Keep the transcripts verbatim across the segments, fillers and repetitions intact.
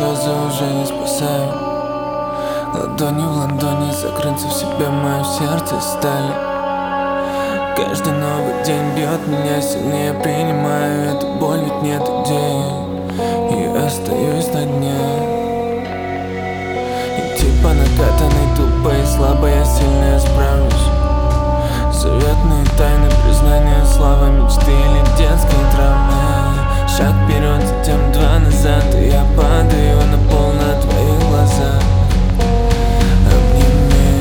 слезы уже не спасают. Ладони в ладони, закрыться в себе мое сердце стали. Каждый новый день бьет меня сильнее, принимаю эту боль, ведь нет идеи, и остаюсь на дне. Идти по накатанной, тупо и слабо, я сильно справлюсь. Заветные тайны, признания, слава, мечты или детские травмы. Шаг вперед, затем два назад, и я падаю на пол на твоих глазах. Обними.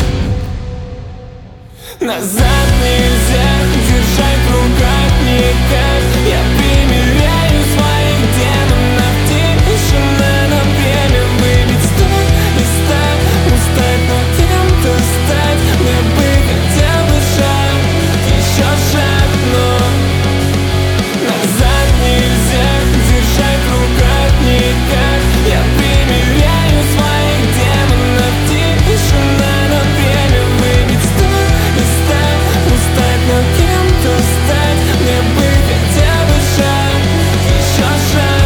Назад нельзя держать в руках никак. Я примеряю своих демонов, тишина на время выбить стой и стать, устать, но кем-то стать. Мне бы хотя бы шаг, еще шаг, но назад нельзя держать в руках никак. Я примеряю своих демонов, тишина на время выбить стой и стать, устать, но кем-то стать. Мне бы хотя бы шаг, еще шаг.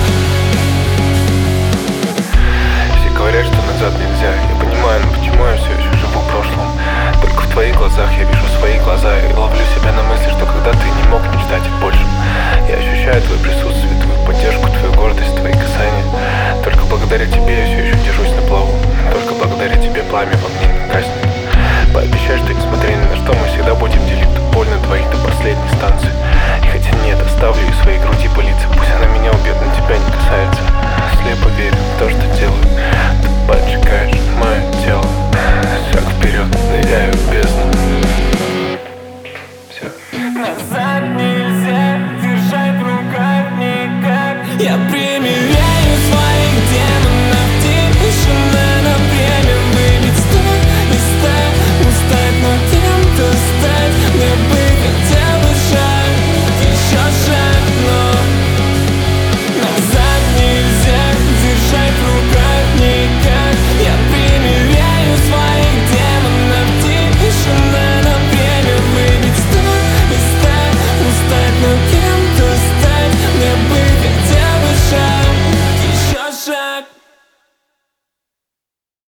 Все говорят, что назад нельзя. Я понимаю, но почему я все еще живу в прошлом? Только в твоих глазах я вижу свои глаза и ловлю себя на мысли, что когда-то и не мог мечтать о большем. Я ощущаю твое присутствие, твою поддержку, твою гордость, твои касания. Только благодаря тебе я все еще держусь на плаву. Только благодаря тебе пламя во мне не гаснет. Пообещай, что несмотря ни на что, мы всегда будем делить ту боль на двоих до последней станции. И хотя нет, оставлю из своей груди боль